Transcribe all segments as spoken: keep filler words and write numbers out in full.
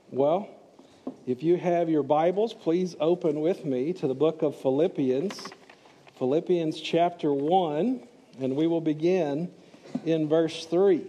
Well, if you have your Bibles, please open with me to the book of Philippians, Philippians chapter one, and we will begin in verse three.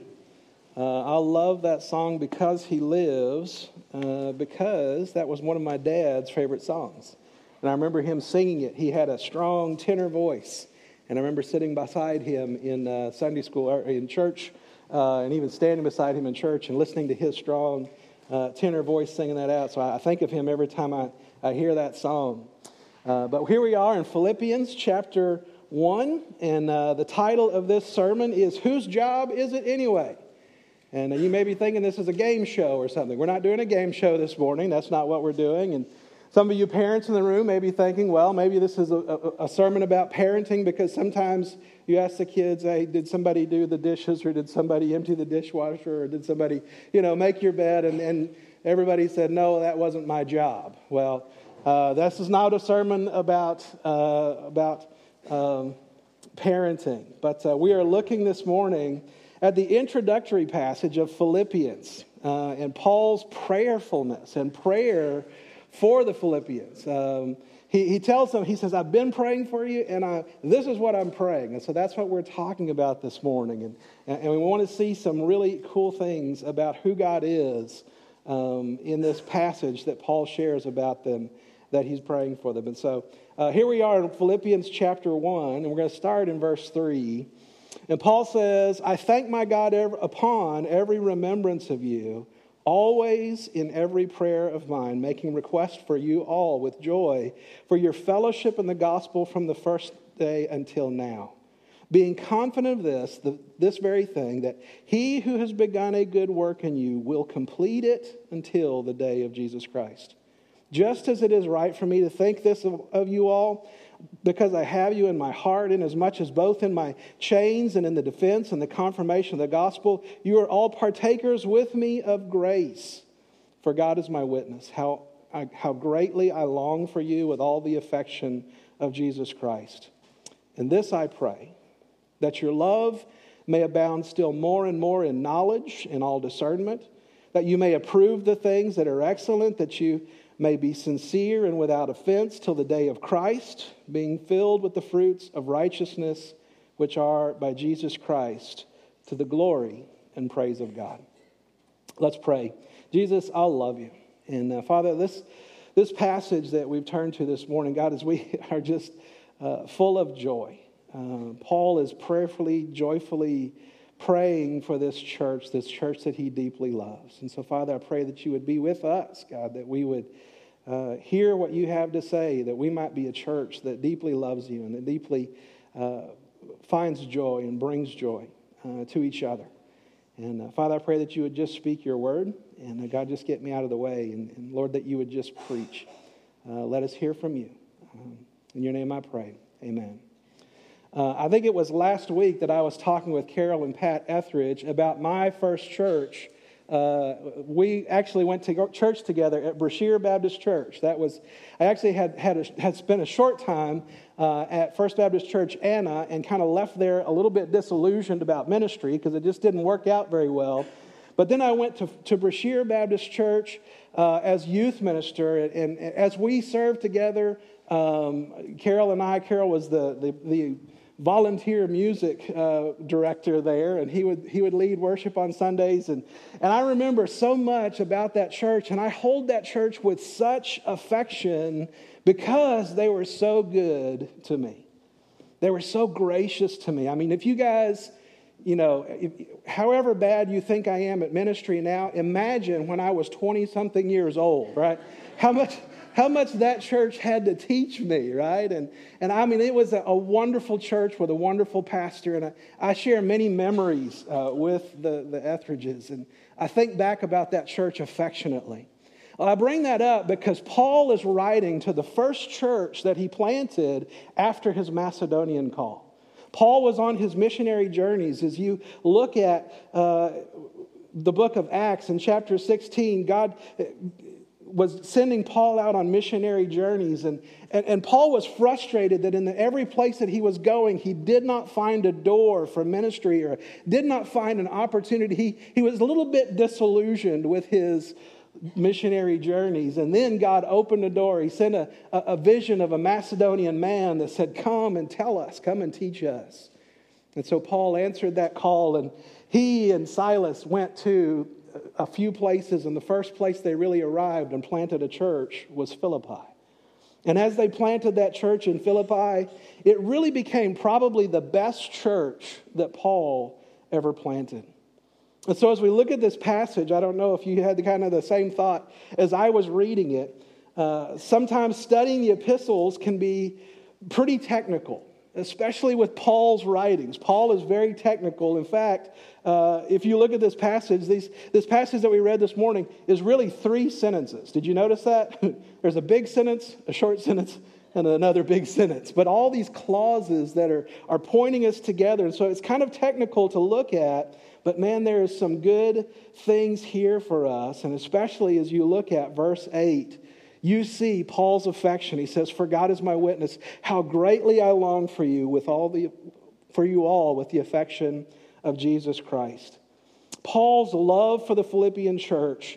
Uh, I love that song, Because He Lives, uh, because that was one of my dad's favorite songs. And I remember him singing it. He had a strong tenor voice. And I remember sitting beside him in uh, Sunday school, or in church, uh, and even standing beside him in church and listening to his strong uh, tenor voice singing that out. So I think of him every time I, I hear that song. Uh, but here we are in Philippians chapter one, and uh, the title of this sermon is, Whose Job Is It Anyway? And uh, you may be thinking this is a game show or something. We're not doing a game show this morning. That's not what we're doing. And some of you parents in the room may be thinking, well, maybe this is a, a, a sermon about parenting, because sometimes you ask the kids, hey, did somebody do the dishes, or did somebody empty the dishwasher, or did somebody, you know, make your bed? And, and everybody said, no, that wasn't my job. Well, uh, this is not a sermon about, uh, about um, parenting, but uh, we are looking this morning at the introductory passage of Philippians uh, and Paul's prayerfulness and prayer for the Philippians. Um, he, he tells them, he says, I've been praying for you, and I, this is what I'm praying. And so that's what we're talking about this morning. And, and we want to see some really cool things about who God is um, in this passage that Paul shares about them, that he's praying for them. And so uh, here we are in Philippians chapter one, and we're going to start in verse three. And Paul says, I thank my God ever, upon every remembrance of you, always in every prayer of mine, making request for you all with joy for your fellowship in the gospel from the first day until now. Being confident of this, the, this very thing, that he who has begun a good work in you will complete it until the day of Jesus Christ. Just as it is right for me to think this of, of you all, because I have you in my heart, inasmuch as both in my chains and in the defense and the confirmation of the gospel, you are all partakers with me of grace. For God is my witness, how, I, how greatly I long for you with all the affection of Jesus Christ. And this I pray, that your love may abound still more and more in knowledge and all discernment, that you may approve the things that are excellent, that you may be sincere and without offense till the day of Christ, being filled with the fruits of righteousness, which are by Jesus Christ, to the glory and praise of God. Let's pray. Jesus, I love you. And uh, Father, this, this passage that we've turned to this morning, God, as we are just uh, full of joy. Uh, Paul is prayerfully, joyfully praying for this church, this church that he deeply loves. And so, Father, I pray that you would be with us, God, that we would uh, hear what you have to say, that we might be a church that deeply loves you and that deeply uh, finds joy and brings joy uh, to each other. And uh, Father, I pray that you would just speak your word, and uh, God, just get me out of the way. And, and Lord, that you would just preach. Uh, let us hear from you. Um, in your name I pray. Amen. Uh, I think it was last week that I was talking with Carol and Pat Etheridge about my first church. Uh, we actually went to church together at Brashear Baptist Church. That was, I actually had had, a, had spent a short time uh, at First Baptist Church Anna, and kind of left there a little bit disillusioned about ministry because it just didn't work out very well. But then I went to, to Brashear Baptist Church uh, as youth minister, and, and as we served together, um, Carol and I, Carol was the the, the volunteer music uh, director there, and he would he would lead worship on Sundays, and and I remember so much about that church, and I hold that church with such affection because they were so good to me. They were so gracious to me. I mean, if you guys, you know, if, however bad you think I am at ministry now, imagine when I was twenty something years old, right? How much How much that church had to teach me, right? And and I mean, it was a, a wonderful church with a wonderful pastor, and I, I share many memories uh, with the, the Etheridges, and I think back about that church affectionately. Well, I bring that up because Paul is writing to the first church that he planted after his Macedonian call. Paul was on his missionary journeys. As you look at uh, the book of Acts in chapter sixteen, God was sending Paul out on missionary journeys. And, and, and Paul was frustrated that in the, every place that he was going, he did not find a door for ministry or did not find an opportunity. He, he was a little bit disillusioned with his missionary journeys. And then God opened a door. He sent a, a, a vision of a Macedonian man that said, come and tell us, come and teach us. And so Paul answered that call, and he and Silas went to a few places, and the first place they really arrived and planted a church was Philippi. And as they planted that church in Philippi, it really became probably the best church that Paul ever planted. And so as we look at this passage, I don't know if you had the kind of the same thought as I was reading it. Uh, sometimes studying the epistles can be pretty technical, especially with Paul's writings. Paul is very technical. In fact, uh, if you look at this passage, these, this passage that we read this morning is really three sentences. Did you notice that? There's a big sentence, a short sentence, and another big sentence. But all these clauses that are, are pointing us together. And so it's kind of technical to look at. But man, there is some good things here for us. And especially as you look at verse eight, you see Paul's affection. He says, for God is my witness, how greatly I long for you with all the for you all with the affection of Jesus Christ. Paul's love for the Philippian church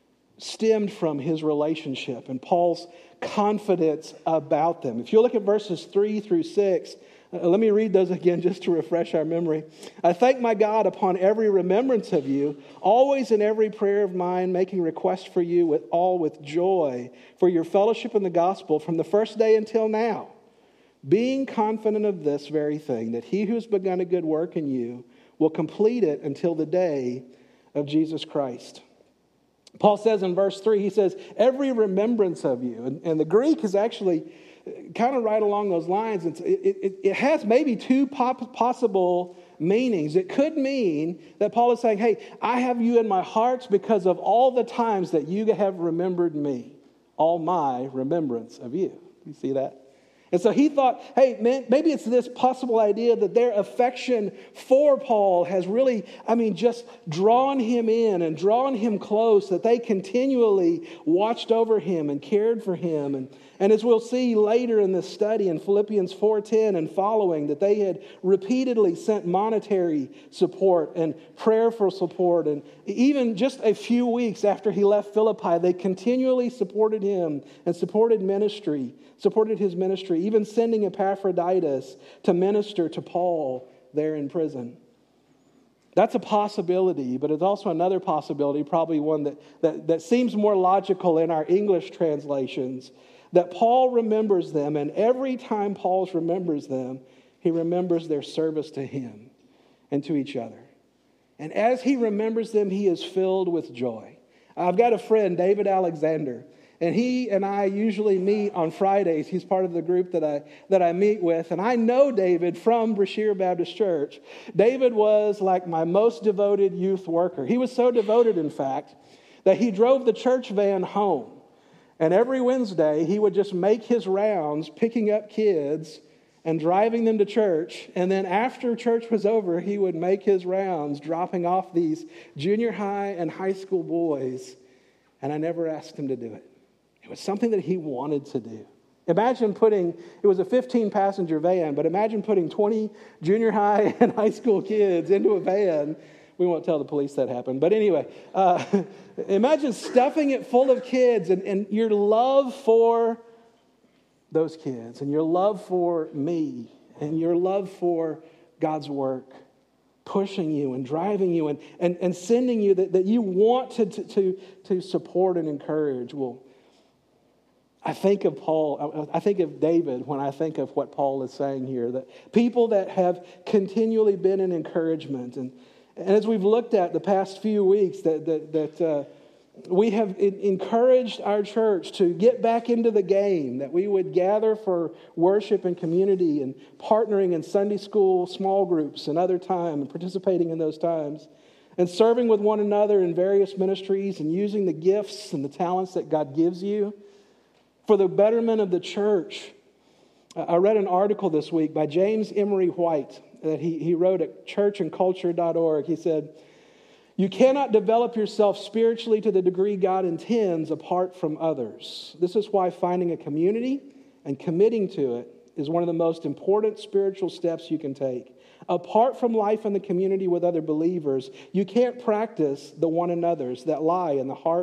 stemmed from his relationship and Paul's confidence about them. If you look at verses three through six, uh, let me read those again just to refresh our memory. I thank my God upon every remembrance of you, always in every prayer of mine, making request for you with all with joy for your fellowship in the gospel from the first day until now, being confident of this very thing, that he who's begun a good work in you will complete it until the day of Jesus Christ. Paul says in verse three, he says, every remembrance of you. And, and the Greek is actually kind of right along those lines. It's, it, it, it has maybe two pop, possible meanings. It could mean that Paul is saying, hey, I have you in my heart because of all the times that you have remembered me. All my remembrance of you. You see that? And so he thought, hey, man, maybe it's this possible idea that their affection for Paul has really, I mean, just drawn him in and drawn him close, that they continually watched over him and cared for him. And, and as we'll see later in this study in Philippians four ten and following, that they had repeatedly sent monetary support and prayerful support. And even just a few weeks after he left Philippi, they continually supported him and supported ministry. supported his ministry, even sending Epaphroditus to minister to Paul there in prison. That's a possibility, but it's also another possibility, probably one that, that, that seems more logical in our English translations, that Paul remembers them, and every time Paul remembers them, he remembers their service to him and to each other. And as he remembers them, he is filled with joy. I've got a friend, David Alexander, and he and I usually meet on Fridays. He's part of the group that I that I meet with. And I know David from Brashear Baptist Church. David was like my most devoted youth worker. He was so devoted, in fact, that he drove the church van home. And every Wednesday, he would just make his rounds, picking up kids and driving them to church. And then after church was over, he would make his rounds, dropping off these junior high and high school boys. And I never asked him to do it. It was something that he wanted to do. Imagine putting, it was a fifteen-passenger van, but imagine putting twenty junior high and high school kids into a van. We won't tell the police that happened. But anyway, uh, imagine stuffing it full of kids and, and your love for those kids and your love for me and your love for God's work pushing you and driving you and, and, and sending you that, that you want to, to, to support and encourage. Well, I think of Paul, I think of David when I think of what Paul is saying here, that people that have continually been an encouragement. And, and as we've looked at the past few weeks, that, that, that uh, we have encouraged our church to get back into the game, that we would gather for worship and community and partnering in Sunday school, small groups and other time and participating in those times and serving with one another in various ministries and using the gifts and the talents that God gives you for the betterment of the church. I read an article this week by James Emery White that he, he wrote at church and culture dot org. He said, you cannot develop yourself spiritually to the degree God intends apart from others. This is why finding a community and committing to it is one of the most important spiritual steps you can take. Apart from life in the community with other believers, you can't practice the one another's that lie in the heart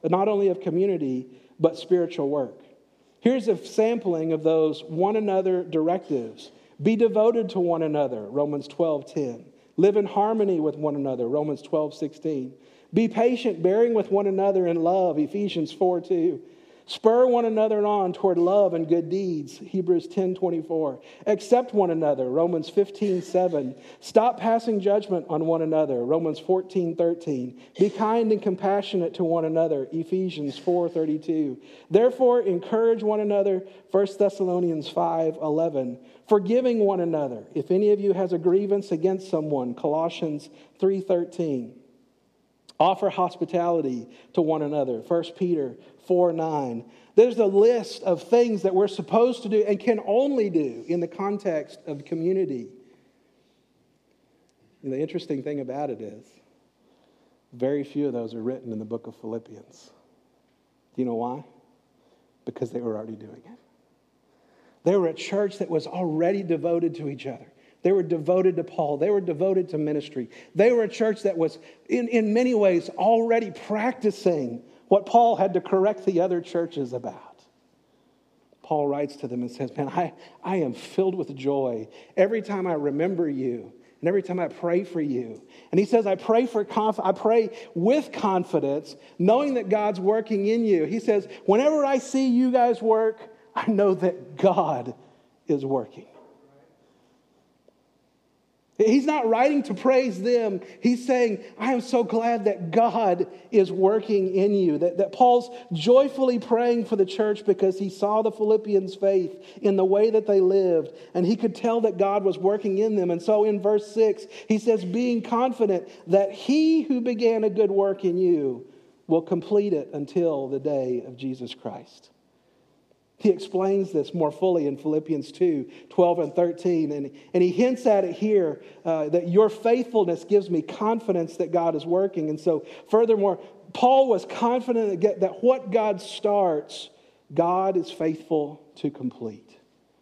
not only of community, but spiritual work. Here's a sampling of those one another directives. Be devoted to one another, Romans twelve ten. Live in harmony with one another, Romans twelve sixteen. Be patient, bearing with one another in love, Ephesians four two. Spur one another on toward love and good deeds, Hebrews ten twenty-four. Accept one another, Romans fifteen seven. Stop passing judgment on one another, Romans fourteen thirteen. Be kind and compassionate to one another, Ephesians four thirty-two. Therefore, encourage one another, First Thessalonians five eleven. Forgiving one another, if any of you has a grievance against someone, Colossians three thirteen. Offer hospitality to one another, First Peter four nine. There's a list of things that we're supposed to do and can only do in the context of community. And the interesting thing about it is, very few of those are written in the book of Philippians. Do you know why? Because they were already doing it. They were a church that was already devoted to each other. They were devoted to Paul. They were devoted to ministry. They were a church that was, in, in many ways, already practicing what Paul had to correct the other churches about. Paul writes to them and says, man, I, I am filled with joy every time I remember you and every time I pray for you. And he says, I pray for conf- I pray with confidence, knowing that God's working in you. He says, whenever I see you guys work, I know that God is working. He's not writing to praise them. He's saying, I am so glad that God is working in you. That, that Paul's joyfully praying for the church because he saw the Philippians' faith in the way that they lived. And he could tell that God was working in them. And so in verse six, he says, being confident that he who began a good work in you will complete it until the day of Jesus Christ. He explains this more fully in Philippians two, twelve and thirteen. And, and he hints at it here uh, that your faithfulness gives me confidence that God is working. And so furthermore, Paul was confident that, that what God starts, God is faithful to complete.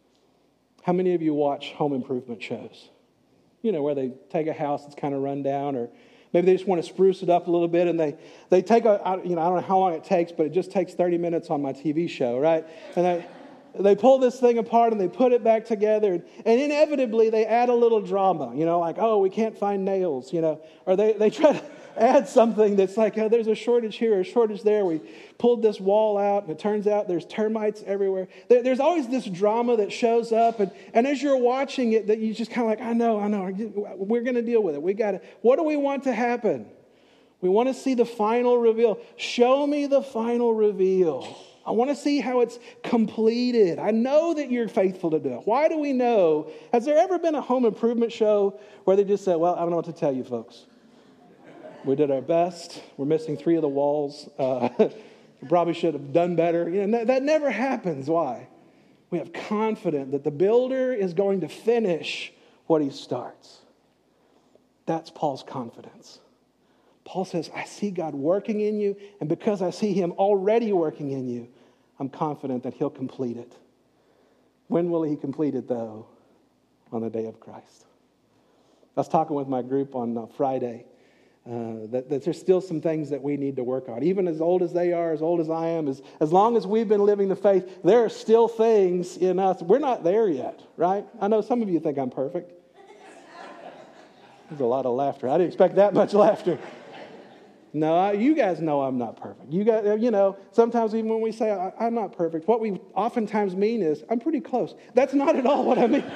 How many of you watch home improvement shows? You know, where they take a house that's kind of run down, or maybe they just want to spruce it up a little bit, and they, they take a, you know, I don't know how long it takes, but it just takes thirty minutes on my T V show, right? And they, they pull this thing apart and they put it back together, and, and inevitably they add a little drama, you know, like, oh, we can't find nails, you know, or they, they try to add something that's like, oh, there's a shortage here, a shortage there. We pulled this wall out, and it turns out there's termites everywhere. There, there's always this drama that shows up, and, and as you're watching it, that you just kind of like, I know, I know, we're going to deal with it. We got to. What do we want to happen? We want to see the final reveal. Show me the final reveal. I want to see how it's completed. I know that you're faithful to do it. Why do we know? Has there ever been a home improvement show where they just say, well, I don't know what to tell you, folks. We did our best. We're missing three of the walls. Uh, we probably should have done better. You know, that never happens. Why? We have confidence that the builder is going to finish what he starts. That's Paul's confidence. Paul says, I see God working in you, and because I see him already working in you, I'm confident that he'll complete it. When will he complete it, though? On the day of Christ. I was talking with my group on uh, Friday. Uh, that, that there's still some things that we need to work on. Even as old as they are, as old as I am, as, as long as we've been living the faith, there are still things in us. We're not there yet, right? I know some of you think I'm perfect. There's a lot of laughter. I didn't expect that much laughter. No, I, you guys know I'm not perfect. You guys, you know, sometimes even when we say I, I'm not perfect, what we oftentimes mean is I'm pretty close. That's not at all what I mean.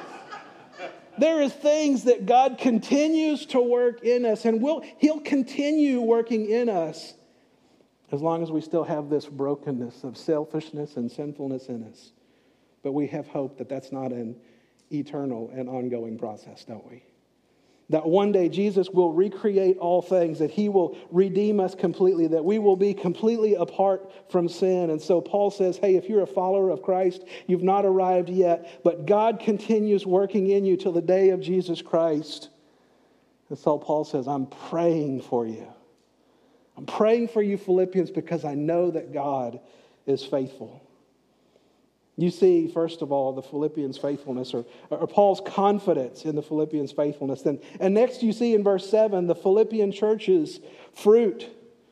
There is things that God continues to work in us, and will he'll continue working in us as long as we still have this brokenness of selfishness and sinfulness in us. But we have hope that that's not an eternal and ongoing process, don't we? That one day Jesus will recreate all things, that he will redeem us completely, that we will be completely apart from sin. And so Paul says, hey, if you're a follower of Christ, you've not arrived yet, but God continues working in you till the day of Jesus Christ. And so Paul says, I'm praying for you. I'm praying for you, Philippians, because I know that God is faithful. You see, first of all, the Philippians' faithfulness, or, or Paul's confidence in the Philippians' faithfulness. Then, and next you see in verse seven, the Philippian church's fruit.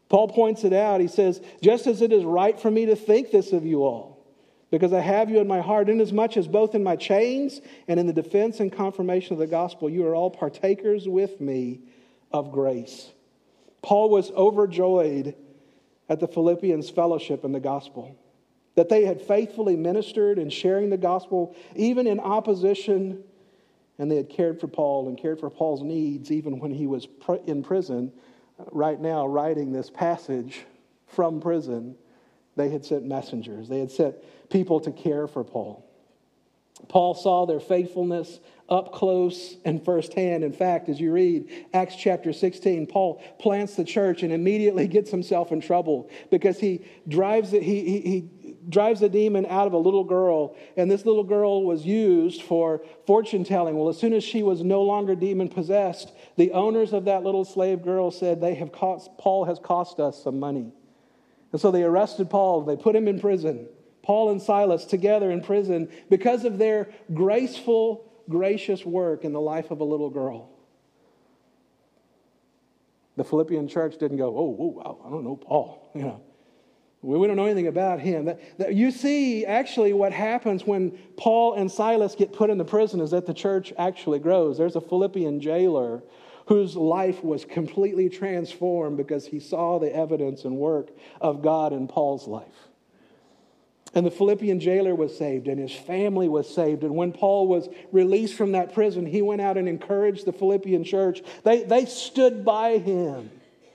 Paul points it out. He says, just as it is right for me to think this of you all, because I have you in my heart, inasmuch as both in my chains and in the defense and confirmation of the gospel, you are all partakers with me of grace. Paul was overjoyed at the Philippians' fellowship in the gospel, that they had faithfully ministered in sharing the gospel, even in opposition, and they had cared for Paul and cared for Paul's needs, even when he was in prison. Right now, writing this passage from prison, they had sent messengers. They had sent people to care for Paul. Paul saw their faithfulness up close and firsthand. In fact, as you read Acts chapter sixteen, Paul plants the church and immediately gets himself in trouble because he drives it, he, he, he drives a demon out of a little girl, and this little girl was used for fortune telling. Well, as soon as she was no longer demon possessed, the owners of that little slave girl said, "They have cost, Paul has cost us some money." And so they arrested Paul. They put him in prison. Paul and Silas together in prison because of their graceful, gracious work in the life of a little girl. The Philippian church didn't go, "Oh, oh, I don't know Paul," you know. We don't know anything about him. You see, actually, what happens when Paul and Silas get put in the prison is that the church actually grows. There's a Philippian jailer whose life was completely transformed because he saw the evidence and work of God in Paul's life. And the Philippian jailer was saved, and his family was saved. And when Paul was released from that prison, he went out and encouraged the Philippian church. They, they stood by him,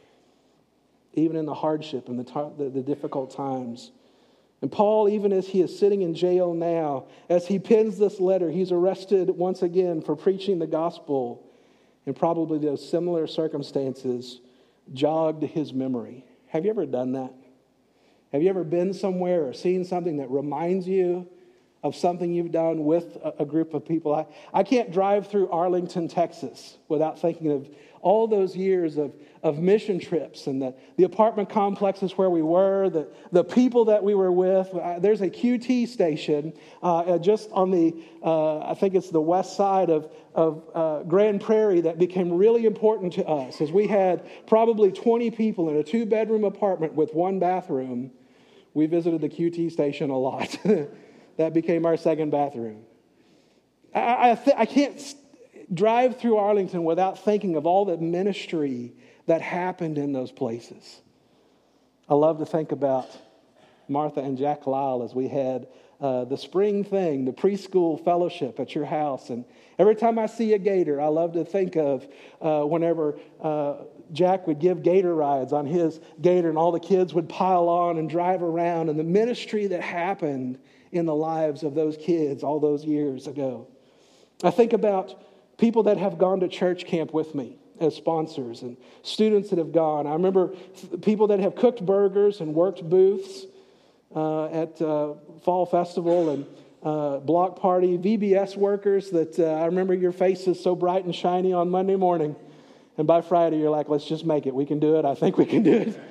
even in the hardship and the, the, the difficult times. And Paul, even as he is sitting in jail now, as he pens this letter, he's arrested once again for preaching the gospel. And probably those similar circumstances jogged his memory. Have you ever done that? Have you ever been somewhere or seen something that reminds you of something you've done with a, a group of people? I, I can't drive through Arlington, Texas without thinking of all those years of, of mission trips and the, the apartment complexes where we were, the, the people that we were with. Uh, there's a Q T station uh, just on the, uh, I think it's the west side of, of uh, Grand Prairie that became really important to us, as we had probably twenty people in a two-bedroom apartment with one bathroom. We visited the Q T station a lot. That became our second bathroom. I, I, th- I can't drive through Arlington without thinking of all the ministry that happened in those places. I love to think about Martha and Jack Lyle as we had uh, the spring thing, the preschool fellowship at your house. And every time I see a gator, I love to think of uh, whenever uh, Jack would give gator rides on his gator and all the kids would pile on and drive around, and the ministry that happened in the lives of those kids all those years ago. I think about people that have gone to church camp with me as sponsors and students that have gone. I remember people that have cooked burgers and worked booths uh, at uh, Fall Festival and uh, Block Party. V B S workers that uh, I remember your faces so bright and shiny on Monday morning. And by Friday, you're like, let's just make it. We can do it. I think we can do it.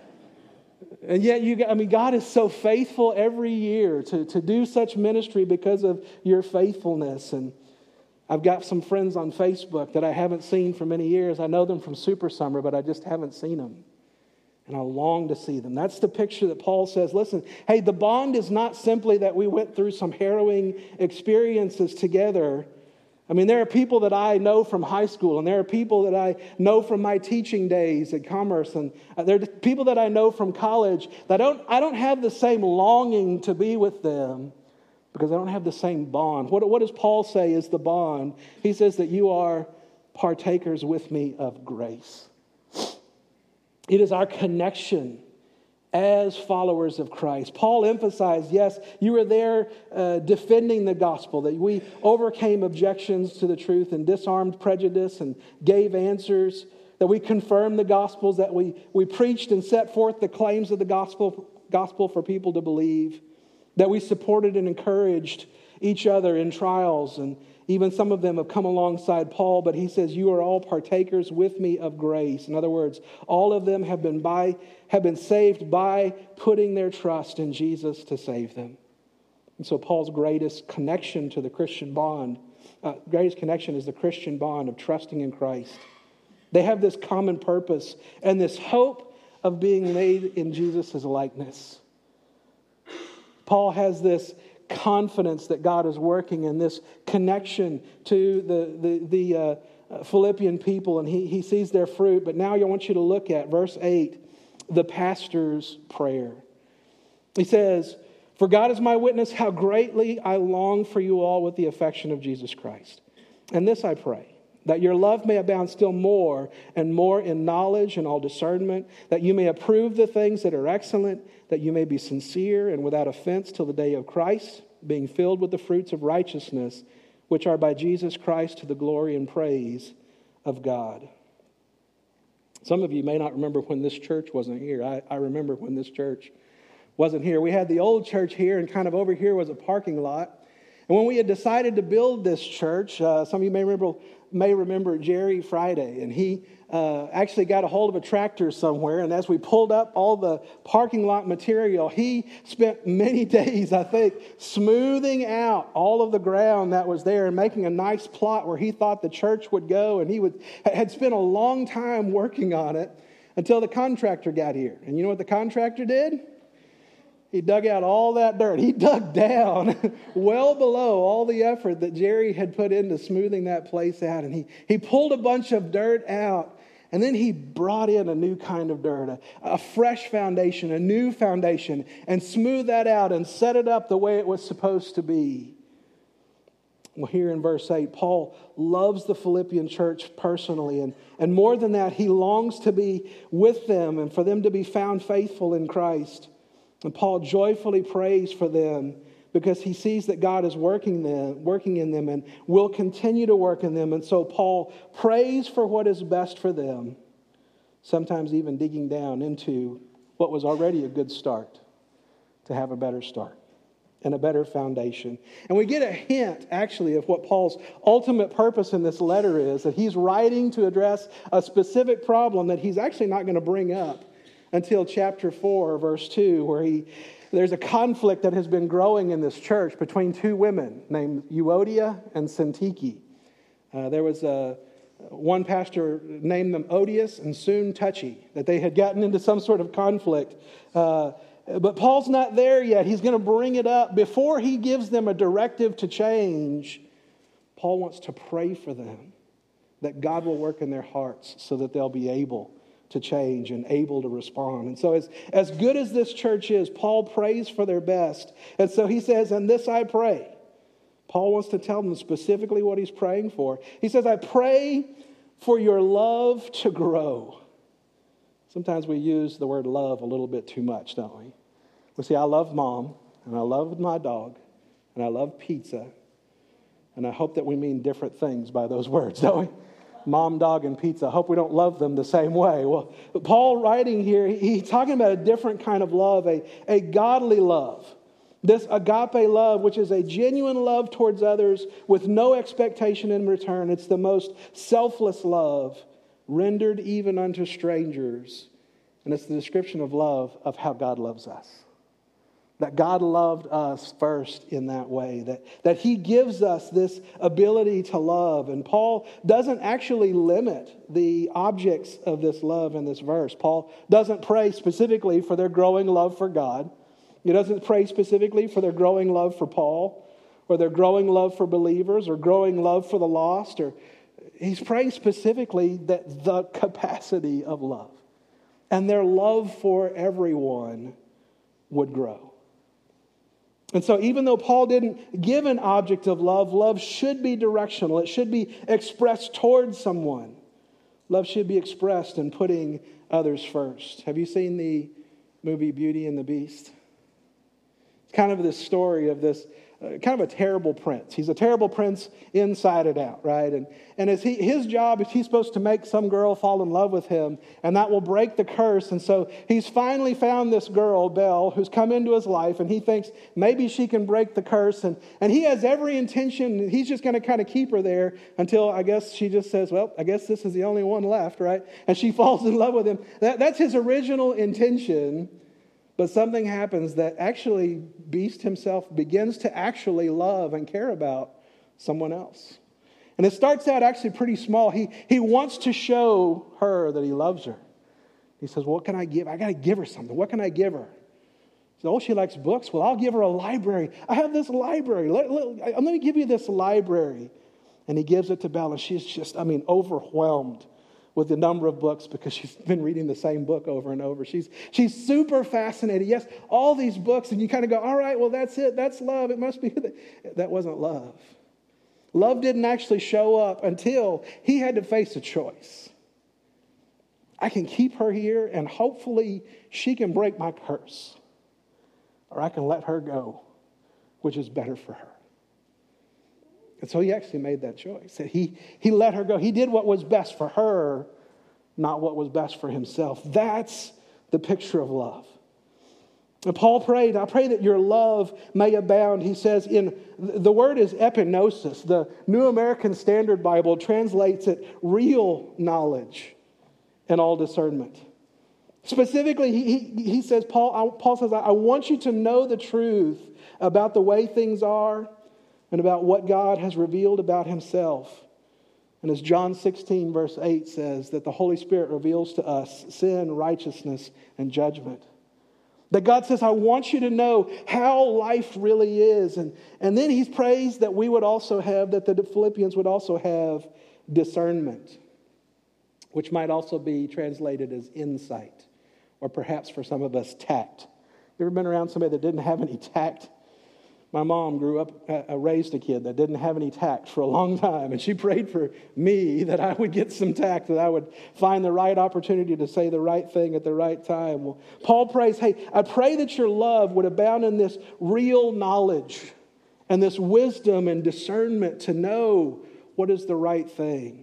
And yet, you, I mean, God is so faithful every year to, to do such ministry because of your faithfulness. And I've got some friends on Facebook that I haven't seen for many years. I know them from Super Summer, but I just haven't seen them. And I long to see them. That's the picture that Paul says, listen, hey, the bond is not simply that we went through some harrowing experiences together. I mean, there are people that I know from high school, and there are people that I know from my teaching days at Commerce, and there are people that I know from college that I don't, I don't have the same longing to be with them because I don't have the same bond. What, what does Paul say is the bond? He says that you are partakers with me of grace. It is our connection as followers of Christ. Paul emphasized, yes, you were there uh, defending the gospel, that we overcame objections to the truth and disarmed prejudice and gave answers, that we confirmed the gospels, that we, we preached and set forth the claims of the gospel, gospel for people to believe, that we supported and encouraged each other in trials, and even some of them have come alongside Paul, but he says, you are all partakers with me of grace. In other words, all of them have been by have been saved by putting their trust in Jesus to save them. And so Paul's greatest connection to the Christian bond, uh, greatest connection is the Christian bond of trusting in Christ. They have this common purpose and this hope of being made in Jesus' likeness. Paul has this confidence that God is working and this connection to the, the, the uh, Philippian people, and he, he sees their fruit. But now I want you to look at verse eight, the pastor's prayer. He says, "For God is my witness how greatly I long for you all with the affection of Jesus Christ. And this I pray, that your love may abound still more and more in knowledge and all discernment, that you may approve the things that are excellent, that you may be sincere and without offense till the day of Christ, being filled with the fruits of righteousness, which are by Jesus Christ to the glory and praise of God." Some of you may not remember when this church wasn't here. I, I remember when this church wasn't here. We had the old church here, and kind of over here was a parking lot. And when we had decided to build this church, uh, some of you may remember may remember Jerry Friday, and he uh, actually got a hold of a tractor somewhere, and as we pulled up all the parking lot material, he spent many days, I think, smoothing out all of the ground that was there and making a nice plot where he thought the church would go, and he would had spent a long time working on it until the contractor got here. And you know what the contractor did? He dug out all that dirt. He dug down well below all the effort that Jerry had put into smoothing that place out. And he, he pulled a bunch of dirt out. And then he brought in a new kind of dirt, a, a fresh foundation, a new foundation, and smoothed that out and set it up the way it was supposed to be. Well, here in verse eight, Paul loves the Philippian church personally. And, and more than that, he longs to be with them and for them to be found faithful in Christ. And Paul joyfully prays for them because he sees that God is working them, working in them and will continue to work in them. And so Paul prays for what is best for them, sometimes even digging down into what was already a good start to have a better start and a better foundation. And we get a hint, actually, of what Paul's ultimate purpose in this letter is, that he's writing to address a specific problem that he's actually not going to bring up until chapter four, verse two, where he there's a conflict that has been growing in this church between two women named Euodia and Syntyche. Uh, there was a, one pastor named them odious and soon touchy, that they had gotten into some sort of conflict. Uh, but Paul's not there yet. He's going to bring it up. Before he gives them a directive to change, Paul wants to pray for them, that God will work in their hearts so that they'll be able to change and able to respond. And so as, as good as this church is, Paul prays for their best. And so he says, "And this I pray." Paul wants to tell them specifically what he's praying for. He says, "I pray for your love to grow." Sometimes we use the word love a little bit too much, don't we? We say, "I love Mom, and I love my dog, and I love pizza." And I hope that we mean different things by those words, don't we? Mom, dog, and pizza. I hope we don't love them the same way. Well, Paul writing here, he's talking about a different kind of love, a, a godly love. This agape love, which is a genuine love towards others with no expectation in return. It's the most selfless love, rendered even unto strangers. And it's the description of love of how God loves us. That God loved us first in that way. That, that He gives us this ability to love. And Paul doesn't actually limit the objects of this love in this verse. Paul doesn't pray specifically for their growing love for God. He doesn't pray specifically for their growing love for Paul, or their growing love for believers, or growing love for the lost. Or he's praying specifically that the capacity of love and their love for everyone would grow. And so even though Paul didn't give an object of love, love should be directional. It should be expressed towards someone. Love should be expressed in putting others first. Have you seen the movie Beauty and the Beast? It's kind of this story of this Uh, kind of a terrible prince. He's a terrible prince inside and out, right? And and as he, his job is he's supposed to make some girl fall in love with him, and that will break the curse. And so he's finally found this girl, Belle, who's come into his life, and he thinks maybe she can break the curse. And, and he has every intention. He's just going to kind of keep her there until I guess she just says, well, I guess this is the only one left, right? And she falls in love with him. That, that's his original intention. But something happens that actually Beast himself begins to actually love and care about someone else. And it starts out actually pretty small. He, he wants to show her that he loves her. He says, well, what can I give? I got to give her something. What can I give her? He says, oh, she likes books. Well, I'll give her a library. I have this library. Let, let, let me give you this library. And he gives it to Bella. She's just, I mean, overwhelmed with the number of books because she's been reading the same book over and over. She's, she's super fascinated. Yes, all these books. And you kind of go, all right, well, that's it. That's love. It must be. That wasn't love. Love didn't actually show up until he had to face a choice. I can keep her here and hopefully she can break my curse. Or I can let her go, which is better for her. And so he actually made that choice. He, he let her go. He did what was best for her, not what was best for himself. That's the picture of love. And Paul prayed, I pray that your love may abound. He says in, the word is epignosis. The New American Standard Bible translates it real knowledge and all discernment. Specifically, he, he, he says, Paul, Paul says, I want you to know the truth about the way things are and about what God has revealed about himself. And as John sixteen verse eight says, that the Holy Spirit reveals to us sin, righteousness, and judgment. That God says, I want you to know how life really is. And, and then he prays that we would also have, that the Philippians would also have discernment, which might also be translated as insight, or perhaps for some of us, tact. You ever been around somebody that didn't have any tact? My mom grew up, uh, raised a kid that didn't have any tact for a long time, and she prayed for me that I would get some tact, that I would find the right opportunity to say the right thing at the right time. Well, Paul prays, hey, I pray that your love would abound in this real knowledge and this wisdom and discernment to know what is the right thing.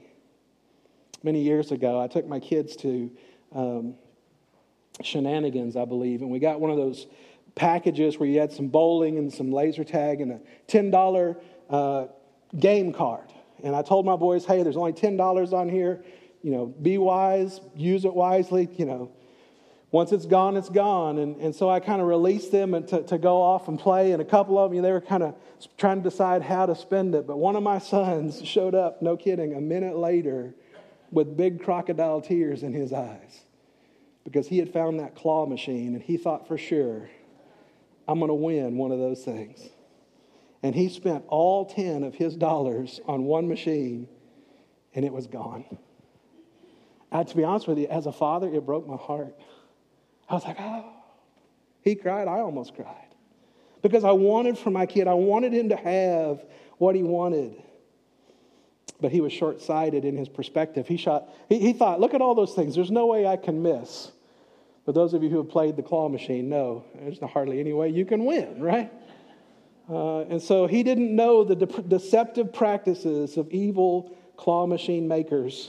Many years ago, I took my kids to um, Shenanigans, I believe, and we got one of those packages where you had some bowling and some laser tag and a ten dollars uh, game card. And I told my boys, hey, there's only ten dollars on here. You know, be wise, use it wisely. You know, once it's gone, it's gone. And, and so I kind of released them and to, to go off and play. And a couple of them, they were kind of trying to decide how to spend it. But one of my sons showed up, no kidding, a minute later with big crocodile tears in his eyes because he had found that claw machine and he thought for sure, I'm going to win one of those things. And he spent all ten of his dollars on one machine, and it was gone. Uh, to be honest with you, as a father, it broke my heart. I was like, oh. He cried. I almost cried. Because I wanted for my kid, I wanted him to have what he wanted. But he was short-sighted in his perspective. He, shot, he, he thought, look at all those things. There's no way I can miss. But those of you who have played the claw machine know there's hardly any way you can win, right? Uh, and so he didn't know the de- deceptive practices of evil claw machine makers.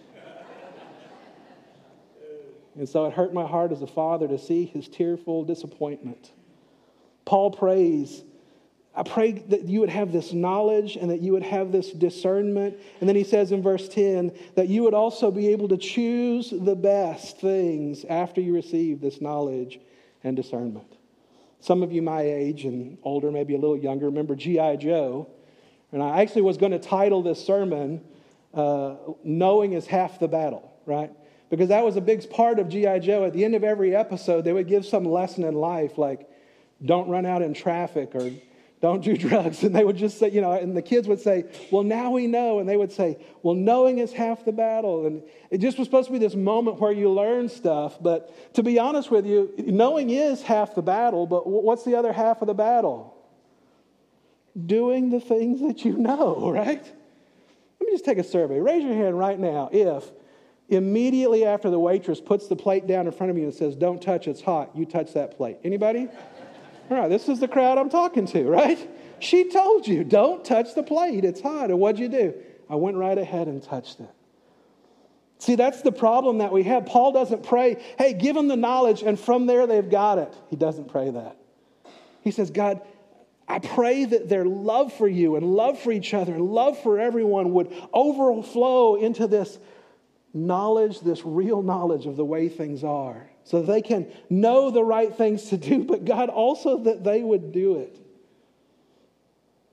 And so it hurt my heart as a father to see his tearful disappointment. Paul prays, I pray that you would have this knowledge and that you would have this discernment. And then he says in verse ten, that you would also be able to choose the best things after you receive this knowledge and discernment. Some of you my age and older, maybe a little younger, remember G I Joe. And I actually was going to title this sermon, uh, Knowing is Half the Battle, right? Because that was a big part of G I Joe. At the end of every episode, they would give some lesson in life, like don't run out in traffic or don't do drugs. And they would just say, you know, and the kids would say, well, now we know. And they would say, well, knowing is half the battle. And it just was supposed to be this moment where you learn stuff. But to be honest with you, knowing is half the battle. But what's the other half of the battle? Doing the things that you know, right? Let me just take a survey. Raise your hand right now if immediately after the waitress puts the plate down in front of you and says, don't touch, it's hot, you touch that plate. Anybody? All right, this is the crowd I'm talking to, right? She told you, don't touch the plate. It's hot. And what'd you do? I went right ahead and touched it. See, that's the problem that we have. Paul doesn't pray, hey, give them the knowledge, and from there they've got it. He doesn't pray that. He says, God, I pray that their love for you and love for each other and love for everyone would overflow into this knowledge, this real knowledge of the way things are, so that they can know the right things to do, but God, also that they would do it.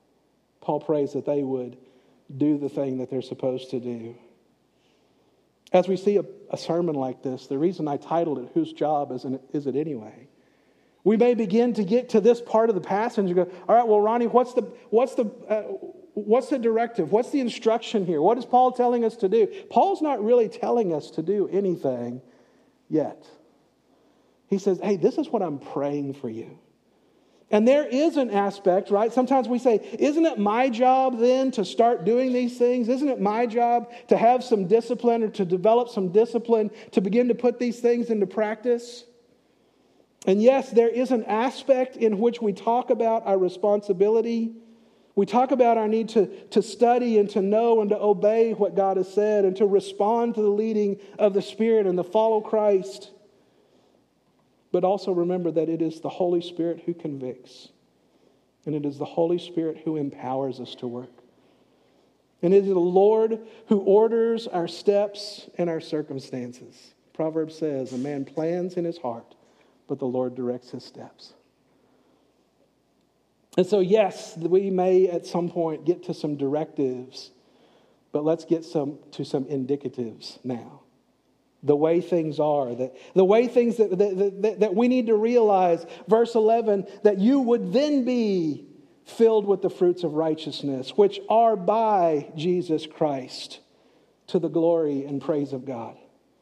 Paul prays that they would do the thing that they're supposed to do. As we see a, a sermon like this, the reason I titled it, Whose Job is it, is it Anyway? We may begin to get to this part of the passage and go, all right, well, Ronnie, what's the, what's the, uh, what's the directive? What's the instruction here? What is Paul telling us to do? Paul's not really telling us to do anything yet. He says, hey, this is what I'm praying for you. And there is an aspect, right? Sometimes we say, isn't it my job then to start doing these things? Isn't it my job to have some discipline or to develop some discipline to begin to put these things into practice? And yes, there is an aspect in which we talk about our responsibility. We talk about our need to, to study and to know and to obey what God has said and to respond to the leading of the Spirit and to follow Christ. But also remember that it is the Holy Spirit who convicts. And it is the Holy Spirit who empowers us to work. And it is the Lord who orders our steps and our circumstances. Proverbs says, a man plans in his heart, but the Lord directs his steps. And so, yes, we may at some point get to some directives, but let's get some to some indicatives now. The way things are, that the way things that, that, that, that we need to realize, verse eleven, that you would then be filled with the fruits of righteousness, which are by Jesus Christ, to the glory and praise of God.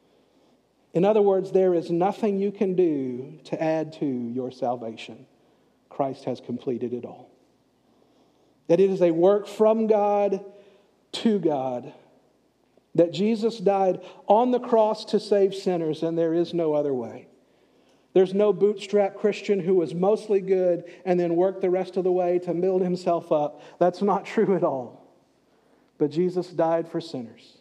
In other words, there is nothing you can do to add to your salvation. Christ has completed it all. That it is a work from God to God. That Jesus died on the cross to save sinners, and there is no other way. There's no bootstrap Christian who was mostly good and then worked the rest of the way to build himself up. That's not true at all. But Jesus died for sinners.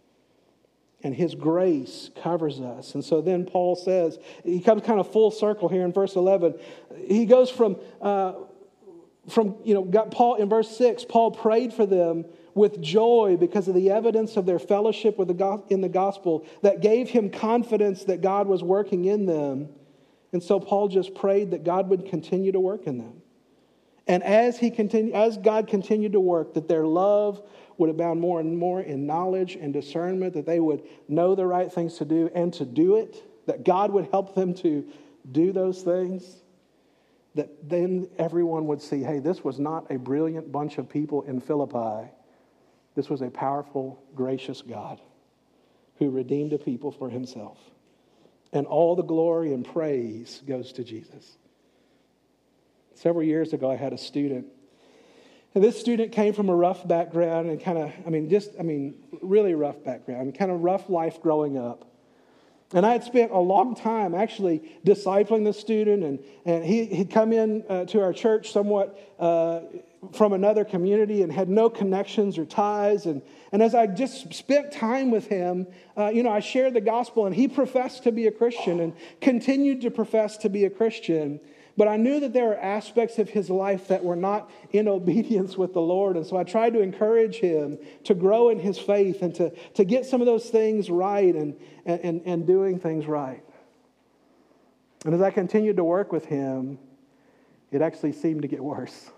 And his grace covers us. And so then Paul says, he comes kind of full circle here in verse eleven. He goes from, uh, from you know, got Paul in verse six, Paul prayed for them with joy because of the evidence of their fellowship with the in the gospel that gave him confidence that God was working in them. And so Paul just prayed that God would continue to work in them. And as he continued, as God continued to work, that their love would abound more and more in knowledge and discernment, that they would know the right things to do and to do it, that God would help them to do those things, that then everyone would see, hey, this was not a brilliant bunch of people in Philippi. This was a powerful, gracious God who redeemed a people for himself. And all the glory and praise goes to Jesus. Several years ago, I had a student. And this student came from a rough background and kind of, I mean, just, I mean, really rough background, kind of rough life growing up. And I had spent a long time actually discipling the student, and, and he, he'd come in uh, to our church somewhat uh, from another community and had no connections or ties. And, and as I just spent time with him, uh, you know, I shared the gospel, and he professed to be a Christian and continued to profess to be a Christian. But I knew that there were aspects of his life that were not in obedience with the Lord. And so I tried to encourage him to grow in his faith and to, to get some of those things right and, and, and doing things right. And as I continued to work with him, it actually seemed to get worse.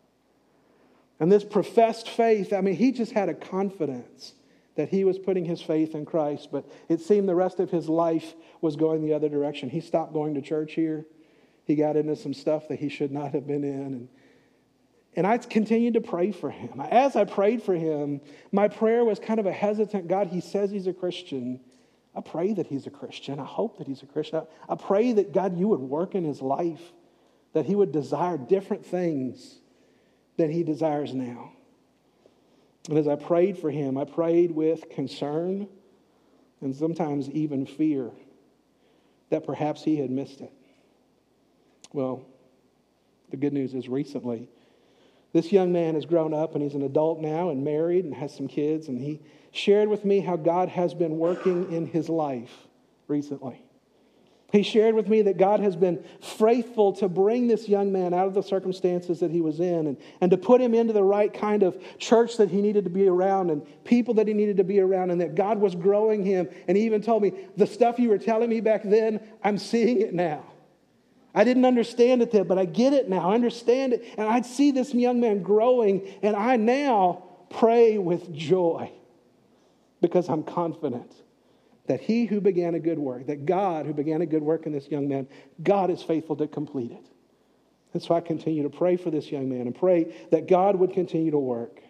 And this professed faith, I mean, he just had a confidence that he was putting his faith in Christ. But it seemed the rest of his life was going the other direction. He stopped going to church here. He got into some stuff that he should not have been in. And, and I continued to pray for him. As I prayed for him, my prayer was kind of a hesitant, God, he says he's a Christian. I pray that he's a Christian. I hope that he's a Christian. I, I pray that, God, you would work in his life, that he would desire different things than he desires now. And as I prayed for him, I prayed with concern and sometimes even fear that perhaps he had missed it. Well, the good news is recently, this young man has grown up and he's an adult now and married and has some kids. And he shared with me how God has been working in his life recently. He shared with me that God has been faithful to bring this young man out of the circumstances that he was in and, and to put him into the right kind of church that he needed to be around and people that he needed to be around, and that God was growing him. And he even told me, the stuff you were telling me back then, I'm seeing it now. I didn't understand it then, but I get it now. I understand it. And I see this young man growing, and I now pray with joy because I'm confident that he who began a good work, that God who began a good work in this young man, God is faithful to complete it. And so I continue to pray for this young man and pray that God would continue to work.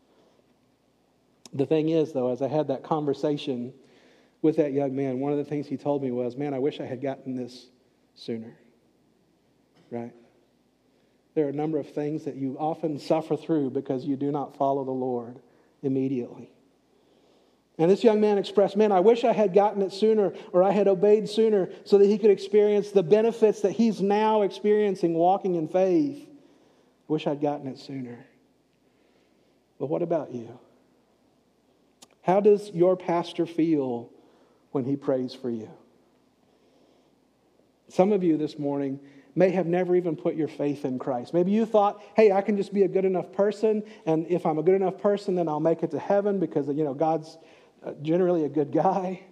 The thing is, though, as I had that conversation with that young man, one of the things he told me was, man, I wish I had gotten this sooner. Right? There are a number of things that you often suffer through because you do not follow the Lord immediately. And this young man expressed, man, I wish I had gotten it sooner, or I had obeyed sooner so that he could experience the benefits that he's now experiencing walking in faith. I wish I'd gotten it sooner. But what about you? How does your pastor feel when he prays for you? Some of you this morning may have never even put your faith in Christ. Maybe you thought, hey, I can just be a good enough person, and if I'm a good enough person, then I'll make it to heaven because, you know, God's generally a good guy.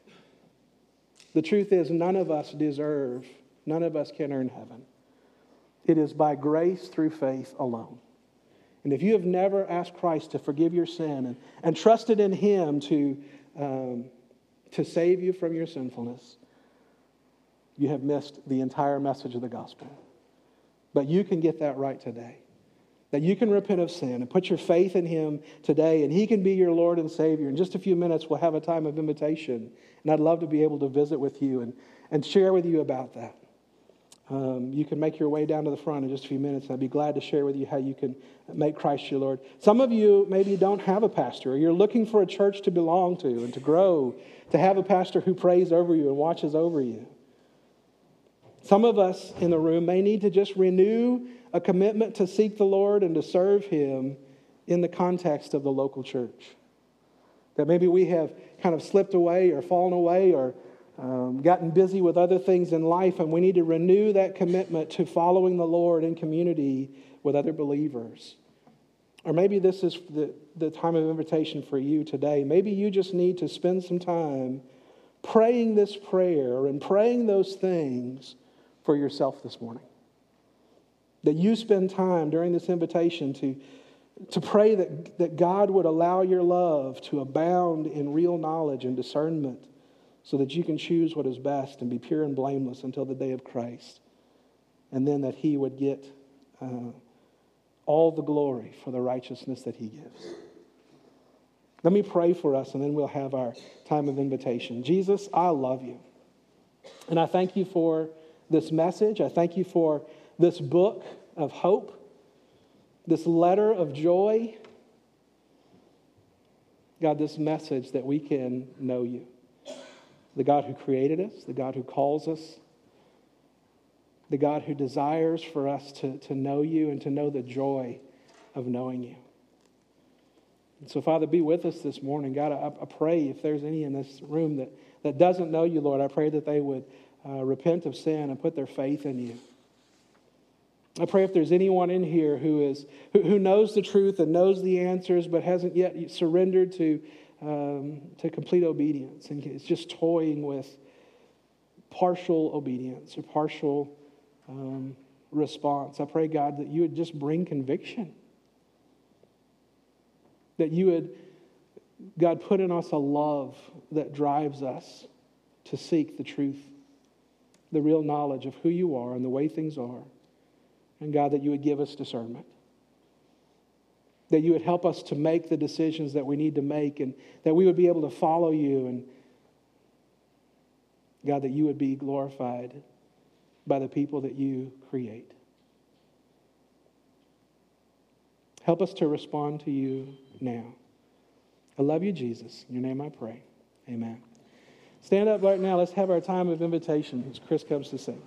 The truth is, none of us deserve, none of us can earn heaven. It is by grace through faith alone. And if you have never asked Christ to forgive your sin and, and trusted in Him to, um, to save you from your sinfulness, you have missed the entire message of the gospel. But you can get that right today. That you can repent of sin and put your faith in Him today, and He can be your Lord and Savior. In just a few minutes, we'll have a time of invitation. And I'd love to be able to visit with you and, and share with you about that. Um, you can make your way down to the front in just a few minutes, and I'd be glad to share with you how you can make Christ your Lord. Some of you maybe don't have a pastor, or you're looking for a church to belong to and to grow, to have a pastor who prays over you and watches over you. Some of us in the room may need to just renew a commitment to seek the Lord and to serve Him in the context of the local church. That maybe we have kind of slipped away or fallen away or um, gotten busy with other things in life, and we need to renew that commitment to following the Lord in community with other believers. Or maybe this is the, the time of invitation for you today. Maybe you just need to spend some time praying this prayer and praying those things for yourself this morning. That you spend time during this invitation to, to pray that, that God would allow your love to abound in real knowledge and discernment so that you can choose what is best and be pure and blameless until the day of Christ. And then that He would get uh, all the glory for the righteousness that He gives. Let me pray for us, and then we'll have our time of invitation. Jesus, I love You. And I thank You for this message. I thank You for this book of hope, this letter of joy. God, this message that we can know You. The God who created us, the God who calls us, the God who desires for us to, to know You and to know the joy of knowing You. And so, Father, be with us this morning. God, I, I pray if there's any in this room that, that doesn't know You, Lord, I pray that they would uh, repent of sin and put their faith in You. I pray if there's anyone in here who is who, who knows the truth and knows the answers but hasn't yet surrendered to um, to complete obedience and is just toying with partial obedience or partial um, response. I pray, God, that You would just bring conviction. That You would, God, put in us a love that drives us to seek the truth, the real knowledge of who You are and the way things are. And God, that You would give us discernment. That You would help us to make the decisions that we need to make, and that we would be able to follow You. And God, that You would be glorified by the people that You create. Help us to respond to You now. I love You, Jesus. In Your name I pray. Amen. Stand up right now. Let's have our time of invitation as Chris comes to sing.